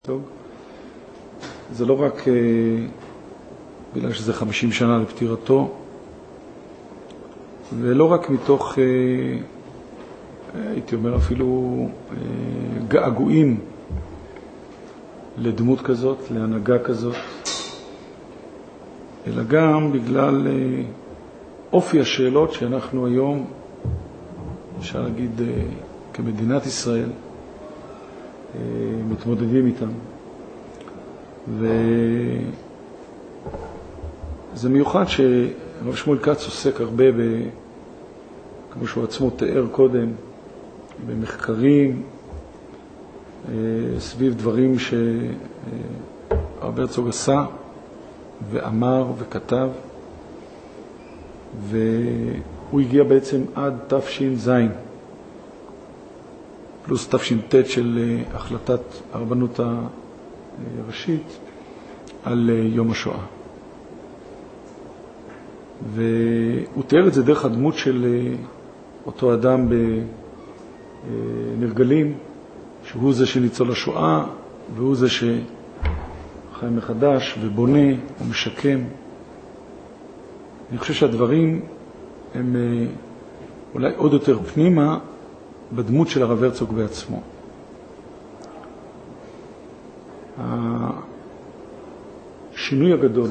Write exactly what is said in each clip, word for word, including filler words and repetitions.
טוב, זה לא רק אה, בגלל שזה חמישים שנה לפטירתו, ולא רק מתוך, אה, הייתי אומר אפילו, אה, געגועים לדמות כזאת, להנהגה כזאת, אלא גם בגלל אה, אופי השאלות שאנחנו היום, אפשר להגיד, אה, כמדינת ישראל, מתמודדים איתם. וזה מיוחד שהרב שמואל כץ עוסק הרבה, ב, כמו שהוא עצמו תיאר קודם, במחקרים סביב דברים שהרב הרצוג עשה ואמר וכתב, והוא הגיע בעצם עד תש"ז פלוס תש"ט של החלטת הרבנות הראשית על יום השואה. והוא תיאר את זה דרך הדמות של אותו אדם בנרגלים, שהוא זה שניצול השואה, והוא זה שחי מחדש ובונה ומשקם. אני חושב שהדברים הם אולי עוד יותר פנימה בדמות של הרב הרצוג בעצמו. השינוי הגדול,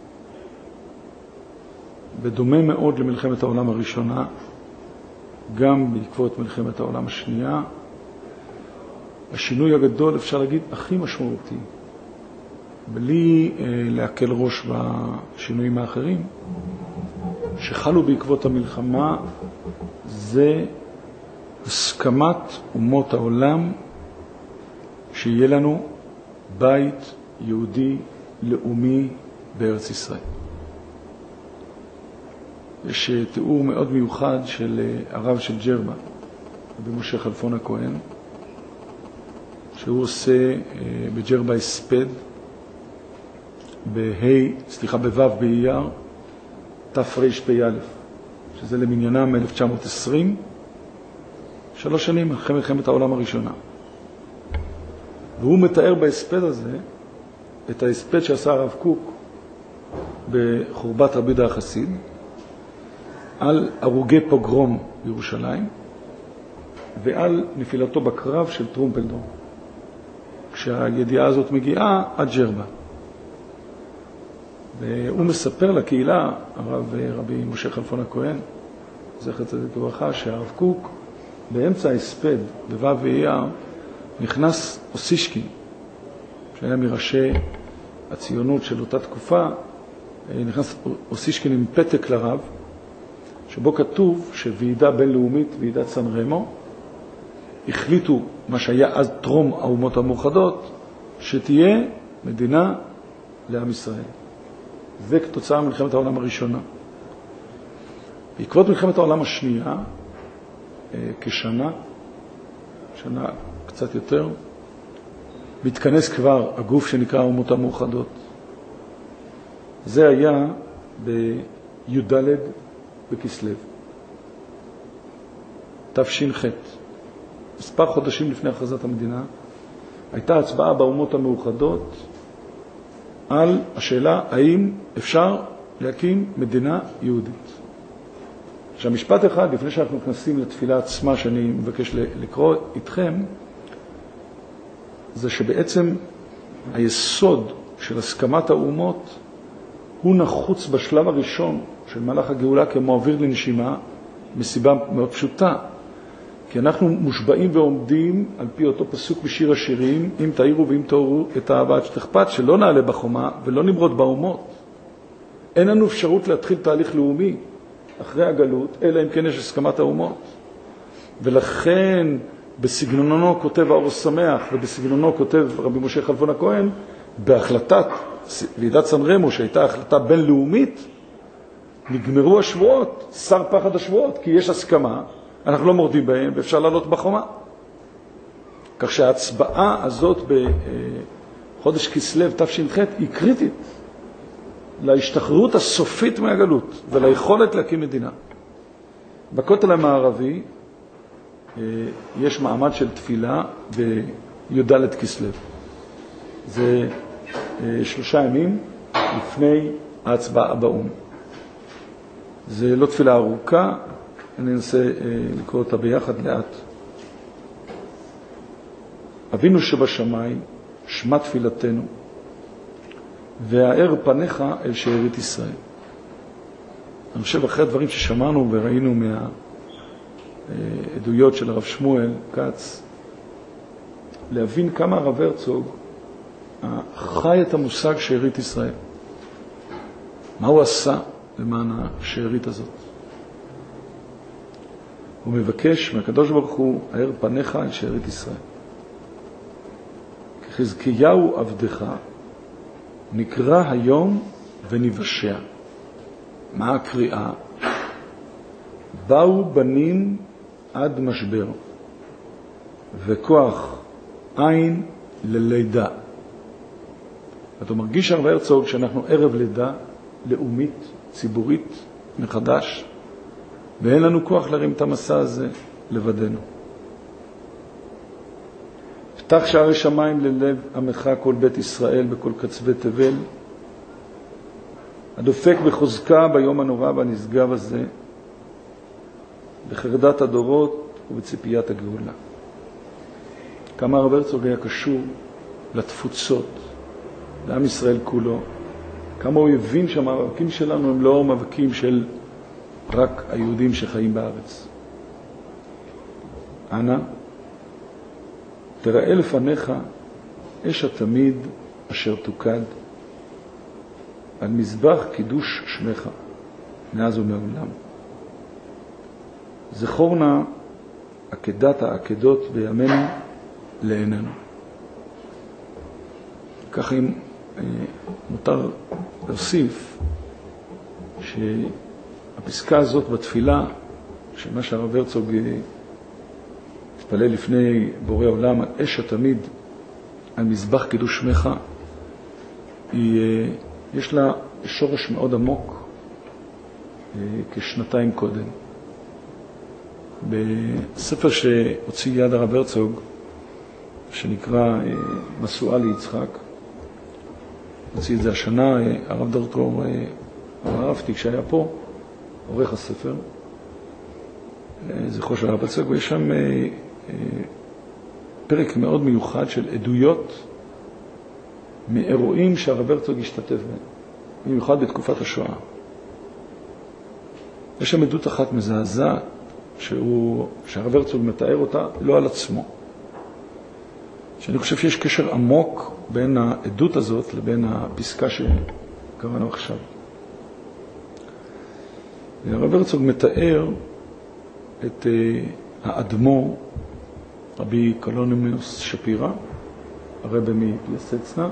בדומה מאוד למלחמת העולם הראשונה, גם בעקבות מלחמת העולם השנייה, השינוי הגדול, אפשר להגיד, הכי משמעותי, בלי אה, להקל ראש בשינויים האחרים, שחלו בעקבות המלחמה, זה הסכמת אומות העולם שיהיה לנו בית יהודי לאומי בארץ ישראל. יש תיאור מאוד מיוחד של הרב של ג'רבה, רבי משה חלפון הכהן, שהוא עושה בג'רבה הספד בהי, סליחה, בוו באייר, תרפ"א, שזה למניינם אלף תשע מאות עשרים, שלוש שנים אחרי מלחמת העולם הראשונה. והוא מתאר בהספד הזה את ההספד שעשה הרב קוק בחורבת רבי יהודה החסיד על הרוגי פוגרום בירושלים ועל נפילתו בקרב של טרומפלדור, כשהידיעה הזאת מגיעה עד ג'רבה. והוא מספר לקהילה, הרב רבי משה חלפון הכהן, זכר צדיק לברכה, שהרב קוק באמצע ההספד, בוו ואייר, נכנס אוסישקין, שהיה מראשי הציונות של אותה תקופה, נכנס אוסישקין עם פתק לרב, שבו כתוב שוועידה בינלאומית, ועידת סן רמו, החליטו מה שהיה אז טרום האומות המאוחדות, שתהיה מדינה לעם ישראל. זה כתוצאה מלחמת העולם הראשונה. בעקבות מלחמת העולם השנייה, כשנה, שנה קצת יותר, מתכנס כבר הגוף שנקרא האומות המאוחדות. זה היה בי"ד בכסלו, תש"ח. מספר חודשים לפני הכרזת המדינה, הייתה הצבעה באומות המאוחדות על השאלה האם אפשר להקים מדינה יהודית. עכשיו, משפט אחד, לפני שאנחנו נכנסים לתפילה עצמה, שאני מבקש לקרוא איתכם, זה שבעצם היסוד של הסכמת האומות הוא נחוץ בשלב הראשון של מהלך הגאולה כמו אוויר לנשימה, מסיבה מאוד פשוטה. כי אנחנו מושבעים ועומדים על פי אותו פסוק בשיר השירים, אם תאירו ואם תאורו את האהבה עד שתכפת, שלא נעלה בחומה ולא נמרוד באומות. אין לנו אפשרות להתחיל תהליך לאומי אחרי הגלות, אלא אם כן יש הסכמת האומות. ולכן בסגנונו כותב האור שמח, ובסגנונו כותב רבי משה חלפון הכהן, בהחלטת ועידת סן רמו, שהייתה החלטה בינלאומית, נגמרו השבועות, שר פחד השבועות, כי יש הסכמה, אנחנו לא מורדים בהם, ואפשר לעלות בחומה. כך שההצבעה הזאת בחודש כסלו תש"ח היא קריטית להשתחררות הסופית מהגלות וליכולת להקים מדינה. בכותל המערבי יש מעמד של תפילה בי"ד כסלו. זה שלושה ימים לפני ההצבעה באום. זה לא תפילה ארוכה, אני אנסה לקרוא אותה ביחד לאט. אבינו שבשמיים, שמע תפילתנו, והאר פניך אל שארית ישראל. אני חושב אחרי הדברים ששמענו וראינו מהעדויות של הרב שמואל כץ, להבין כמה הרב הרצוג חי את המושג שארית ישראל. מה הוא עשה למען השארית הזאת? הוא מבקש מהקדוש ברוך הוא, האר פניך אל שארית ישראל. כחזקיהו עבדך נקרא היום ונבשע. מה הקריאה? באו בנים עד משבר, וכוח עין ללידה. אתה מרגיש הרב הרצוג שאנחנו ערב לידה לאומית, ציבורית, מחדש, ואין לנו כוח להרים את המסע הזה לבדנו. פתח שערי שמיים ללב עמך כל בית ישראל בכל קצווי תבל, הדופק בחוזקה ביום הנורא והנשגב הזה, בחרדת הדורות ובציפיית הגאולה. כמה הרב הרצוג היה קשור לתפוצות, לעם ישראל כולו, כמה הוא הבין שהמאבקים שלנו הם לא מאבקים של רק היהודים שחיים בארץ. אנא, תראה לפניך אש התמיד אשר תוקד על מזבח קידוש שמך מאז ומעולם. זכור נא עקדת העקדות בימינו לעינינו. כך אם מותר להוסיף שהפסקה הזאת בתפילה, שמה שהרב הרצוג התפלל לפני בורא עולם, על אש התמיד, על מזבח קידוש שמך, היא, יש לה שורש מאוד עמוק כשנתיים קודם. בספר שהוציא יד הרב הרצוג, שנקרא מסועה ליצחק, הוציא את זה השנה, הרב דוקטור הרבתי כשהיה פה, עורך הספר, זכרו של הרב הרצוג, ויש שם פרק מאוד מיוחד של עדויות מאירועים שהרב הרצוג השתתף בהם, במיוחד בתקופת השואה. יש שם עדות אחת מזעזעת, שהוא, שהרב הרצוג מתאר אותה לא על עצמו. שאני חושב שיש קשר עמוק בין העדות הזאת לבין הפסקה שקראנו עכשיו. הרב הרצוג מתאר את האדמו"ר, רבי קלונימוס שפירא, הרבי מפלסצנה,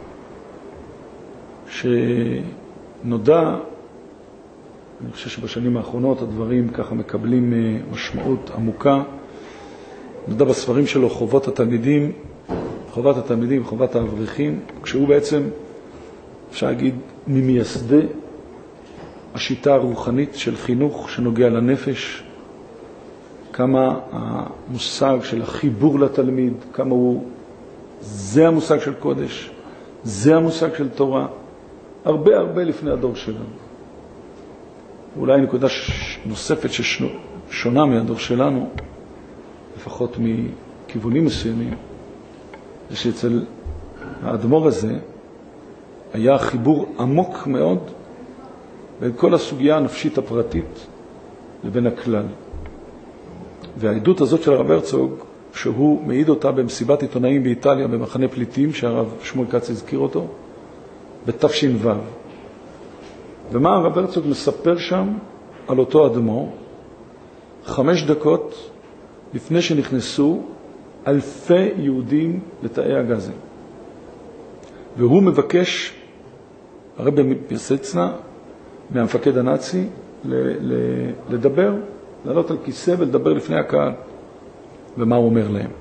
שנודע, אני חושב שבשנים האחרונות הדברים ככה מקבלים משמעות עמוקה, נודע בספרים שלו חובות התלמידים, חובת התלמידים, חובת האברכים, כשהוא בעצם, אפשר להגיד, ממייסדי השיטה הרוחנית של חינוך שנוגע לנפש, כמה המושג של החיבור לתלמיד, כמה הוא, זה המושג של קודש, זה המושג של תורה, הרבה הרבה לפני הדור שלנו. אולי נקודה נוספת ששונה מהדור שלנו, לפחות מכיוונים מסוימים, זה שאצל האדמו"ר הזה היה חיבור עמוק מאוד בין כל הסוגיה הנפשית הפרטית לבין הכלל. והעדות הזאת של הרב הרצוג, שהוא מעיד אותה במסיבת עיתונאים באיטליה, במחנה פליטים, שהרב שמואל כץ הזכיר אותו, בתש"ו. ומה הרב הרצוג מספר שם על אותו אדמו"ר, חמש דקות לפני שנכנסו אלפי יהודים לתאי הגזים. והוא מבקש, הרבי מפלסצנה, מהמפקד הנאצי, לדבר, לעלות על כיסא ולדבר לפני הקהל. ומה הוא אומר להם?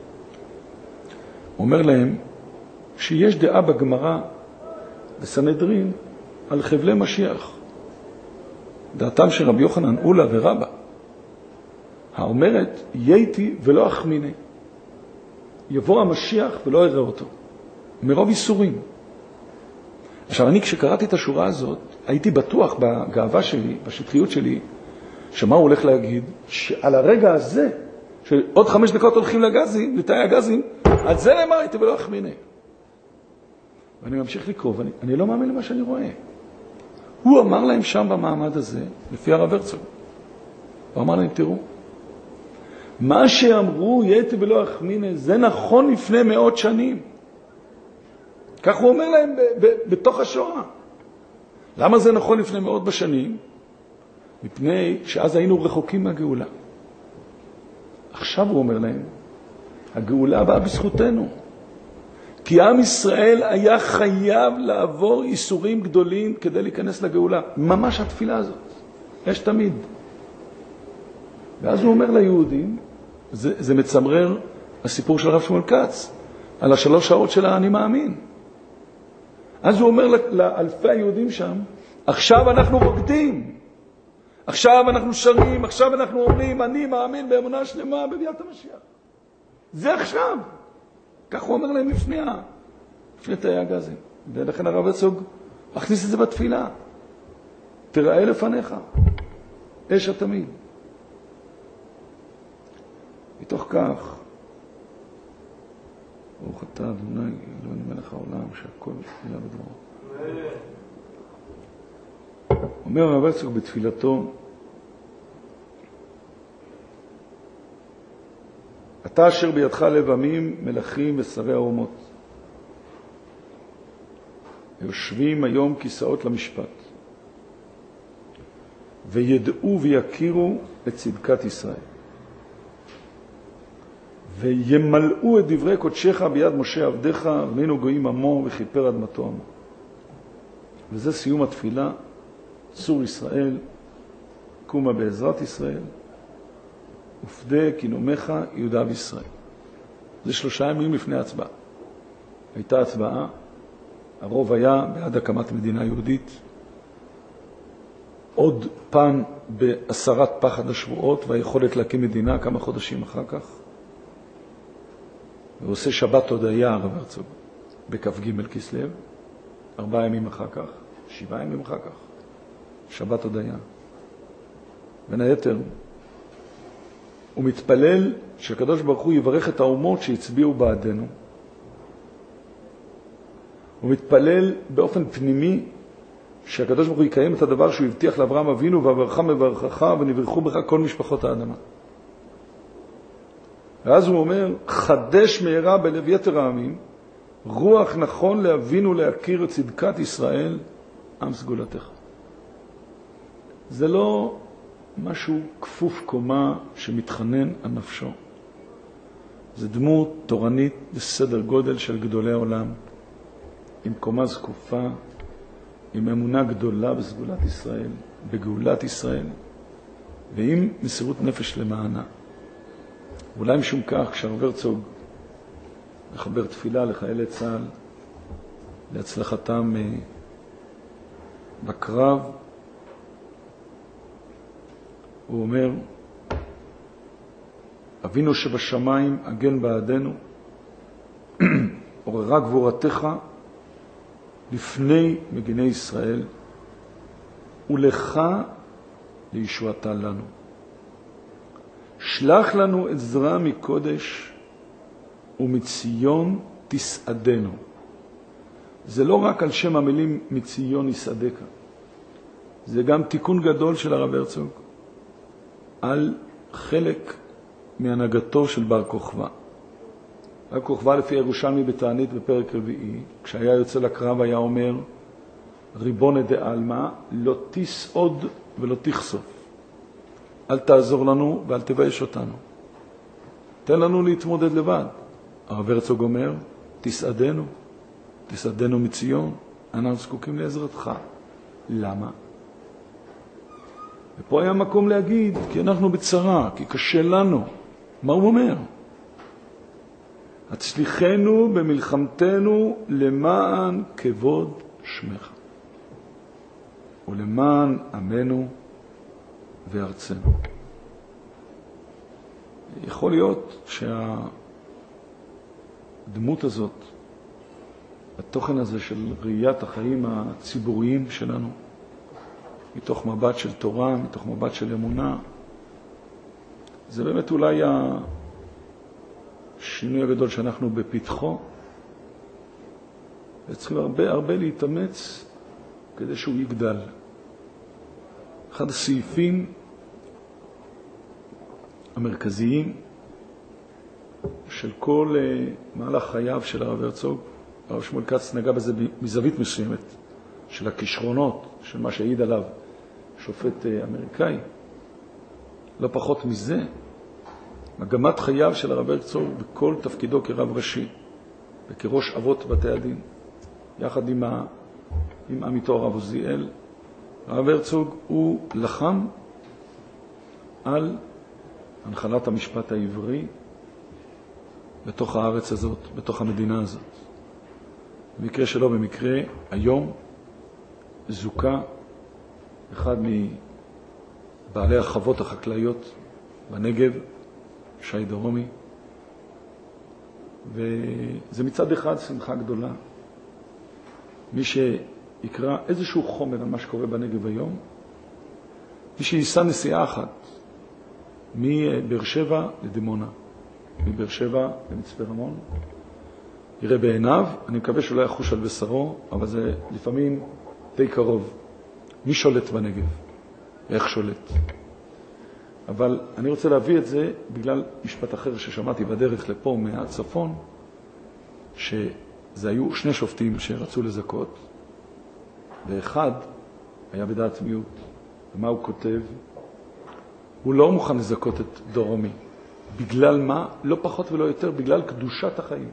הוא אומר להם שיש דעה בגמרא בסנהדרין על חבלי משיח. דעתם של רבי יוחנן אולה ורבא, האומרת, יהייתי ולא אחמיני. יבוא המשיח ולא יראה אותו. מרוב איסורים. עכשיו, אני כשקראתי את השורה הזאת, הייתי בטוח בגאווה שלי, בשטחיות שלי, שמה הוא הולך להגיד? שעל הרגע הזה, שעוד חמש דקות הולכים לגזים, לתאי הגזים, על זה נאמר הייתי ולא אחמיני. ואני ממשיך לקרוא, ואני אני לא מאמין למה שאני רואה. הוא אמר להם שם במעמד הזה, לפי הרב הרצוג, הוא אמר להם, תראו, מה שאמרו הייתי ולא אחמיני, זה נכון לפני מאות שנים. כך הוא אומר להם ב- ב- בתוך השואה. למה זה נכון לפני מאות בשנים? מפני שאז היינו רחוקים מהגאולה. עכשיו הוא אומר להם, הגאולה באה בזכותנו. כי עם ישראל היה חייב לעבור איסורים גדולים כדי להיכנס לגאולה. ממש התפילה הזאת. יש תמיד. ואז הוא אומר ליהודים, זה, זה מצמרר הסיפור של הרב שמואל כץ, על השלוש שעות של האני מאמין. אז הוא אומר לאלפי היהודים שם, עכשיו אנחנו רוקדים, עכשיו אנחנו שרים, עכשיו אנחנו אומרים, אני מאמין באמונה שלמה בביאת המשיח. זה עכשיו. כך הוא אומר להם לפני, לפני תאי הגזים. ולכן הרב הרצוג הכניס את זה בתפילה. תראה לפניך, אש התמיד. מתוך כך, ברוך אתה אדוני, אלוהינו מלך העולם, שהכל נהיה בדברו. אומר הרב הרצוג בתפילתו, אתה אשר בידך לב עמים, מלכים ושרי האומות, יושבים היום כיסאות למשפט, וידעו ויכירו את צדקת ישראל, וימלאו את דברי קודשך ביד משה עבדך, רמינו גויים עמו וכיפר אדמתו עמו. וזה סיום התפילה, צור ישראל, קומה בעזרת ישראל, ופדה כינומך יהודה וישראל. זה שלושה ימים לפני ההצבעה. הייתה הצבעה, הרוב היה בעד הקמת מדינה יהודית, עוד פן בהסרת פחד השבועות והיכולת להקים מדינה כמה חודשים אחר כך. ועושה שבת הודיה הרב הרצוג בכ"ג כסלו, ארבעה ימים אחר כך, שבעה ימים אחר כך, שבת הודיה. בין היתר, הוא מתפלל שהקדוש ברוך הוא יברך את האומות שהצביעו בעדנו. הוא מתפלל באופן פנימי שהקדוש ברוך הוא יקיים את הדבר שהוא הבטיח לאברהם אבינו, ואברכם מברכך ונברכו בך כל משפחות האדמה. ואז הוא אומר, חדש מהרה בלב יתר העמים, רוח נכון להבין ולהכיר את צדקת ישראל, עם סגולתך. זה לא משהו כפוף קומה שמתחנן על נפשו. זה דמות תורנית בסדר גודל של גדולי העולם, עם קומה זקופה, עם אמונה גדולה בסגולת ישראל, בגאולת ישראל, ועם מסירות נפש למענה. אולי משום כך, כשהרב הרצוג מחבר תפילה לחיילי צה"ל, להצלחתם בקרב, הוא אומר, אבינו שבשמיים הגן בעדנו, עוררה גבורתך לפני מגיני ישראל, ולך לישועתה לנו. שלח לנו עזרה מקודש, ומציון תסעדנו. זה לא רק על שם המילים מציון יסעדך, זה גם תיקון גדול של הרב הרצוג על חלק מהנהגתו של בר כוכבא. בר כוכבא לפי ירושלמי בתענית בפרק רביעי, כשהיה יוצא לקרב היה אומר, ריבונה דעלמא, לא תסעוד ולא תחשוף. אל תעזור לנו ואל תבייש אותנו. תן לנו להתמודד לבד. הרב הרצוג אומר, תסעדנו, תסעדנו מציון, אנחנו זקוקים לעזרתך. למה? ופה היה מקום להגיד, כי אנחנו בצרה, כי קשה לנו. מה הוא אומר? הצליחנו במלחמתנו למען כבוד שמך, ולמען עמנו וארצנו. יכול להיות שהדמות הזאת התוכן הזה של ראיית החיים הציבוריים שלנו, מתוך מבט של תורה, מתוך מבט של אמונה, זה באמת אולי השינוי הגדול שאנחנו בפתחו, וצריכים הרבה הרבה להתאמץ כדי שהוא יגדל. אחד הסעיפים המרכזיים של כל uh, מהלך חייו של הרב הרצוג, הרב שמואל כץ נגע בזה מזווית מסוימת, של הכישרונות, של מה שהעיד עליו שופט uh, אמריקאי. לא פחות מזה, מגמת חייו של הרב הרצוג בכל תפקידו כרב ראשי וכראש אבות בתי הדין, יחד עם, ה, עם עמיתו הרב עוזיאל. הרב הרצוג הוא לחם על הנחלת המשפט העברי בתוך הארץ הזאת, בתוך המדינה הזאת. במקרה שלו, במקרה, היום זוכה אחד מבעלי החוות החקלאיות בנגב, שי דרומי, וזה מצד אחד שמחה גדולה. מי שיקרא איזשהו חומר על מה שקורה בנגב היום, מי שייסע נסיעה אחת מבאר שבע לדימונה, מבאר שבע למצפה רמון, יראה בעיניו, אני מקווה שלא יחוש על בשרו, אבל זה לפעמים די קרוב. מי שולט בנגב? איך שולט? אבל אני רוצה להביא את זה בגלל משפט אחר ששמעתי בדרך לפה מהצפון, שזה היו שני שופטים שרצו לזכות, ואחד היה בדעת מיעוט. ומה הוא כותב? הוא לא מוכן לזכות את דורומי. בגלל מה? לא פחות ולא יותר, בגלל קדושת החיים.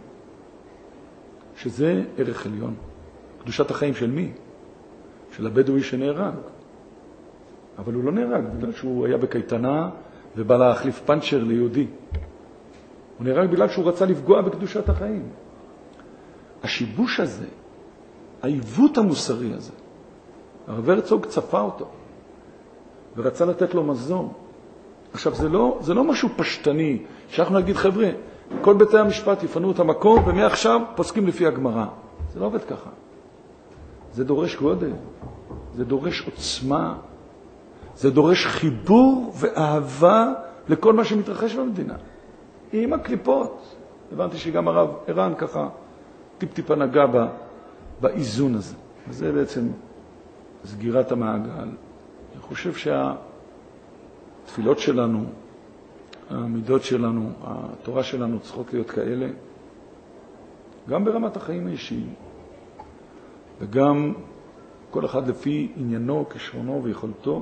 שזה ערך עליון. קדושת החיים של מי? של הבדואי שנהרג. אבל הוא לא נהרג בגלל שהוא היה בקייטנה ובא להחליף פנצ'ר ליהודי. הוא נהרג בגלל שהוא רצה לפגוע בקדושת החיים. השיבוש הזה, העיוות המוסרי הזה, הרב הרצוג צפה אותו ורצה לתת לו מזון. עכשיו, זה לא, זה לא משהו פשטני, שאנחנו נגיד, חבר'ה, כל ביתי המשפט יפנו את המקום, ומעכשיו פוסקים לפי הגמרא. זה לא עובד ככה. זה דורש גודל, זה דורש עוצמה, זה דורש חיבור ואהבה לכל מה שמתרחש במדינה. עם הקליפות. הבנתי שגם הרב ערן ככה טיפ-טיפה נגע בה, באיזון הזה. וזה בעצם סגירת המעגל. אני חושב שהתפילות שלנו, המידות שלנו, התורה שלנו צריכות להיות כאלה, גם ברמת החיים האישיים, וגם כל אחד לפי עניינו, כישרונו ויכולתו,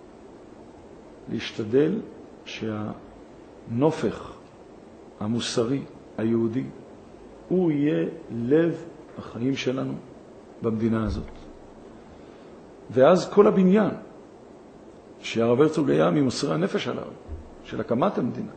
להשתדל שהנופך המוסרי, היהודי, הוא יהיה לב החיים שלנו במדינה הזאת. ואז כל הבניין שהרב הרצוג היה ממוסרי הנפש עליו, של הקמת המדינה,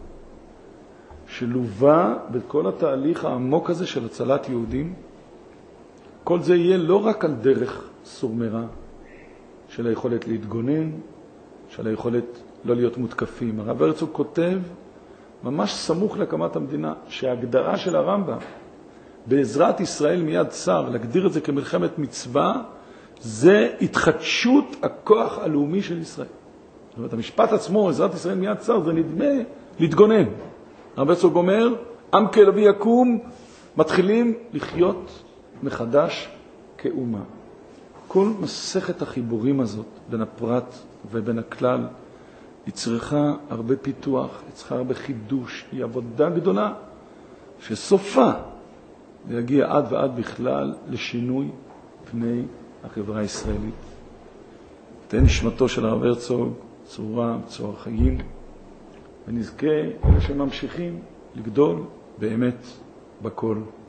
שלובה בכל התהליך העמוק הזה של הצלת יהודים, כל זה יהיה לא רק על דרך סורמרה, של היכולת להתגונן, של היכולת לא להיות מותקפים. הרב הרצוג כותב, ממש סמוך להקמת המדינה, שההגדרה של הרמב"ם, בעזרת ישראל מיד צר, להגדיר את זה כמלחמת מצווה, זה התחדשות הכוח הלאומי של ישראל. זאת אומרת, המשפט עצמו, עזרת ישראל מיד צר, זה נדמה להתגונן. הרב הרצוג אומר, עם כלבי יקום, מתחילים לחיות מחדש כאומה. כל מסכת החיבורים הזאת בין הפרט ובין הכלל, היא צריכה הרבה פיתוח, היא צריכה הרבה חידוש, היא עבודה גדולה שסופה להגיע עד ועד בכלל לשינוי פני החברה הישראלית. תהיה נשמתו של הרב הרצוג צורה, צורה חיים, ונזכה אלה שממשיכים לגדול באמת בכל.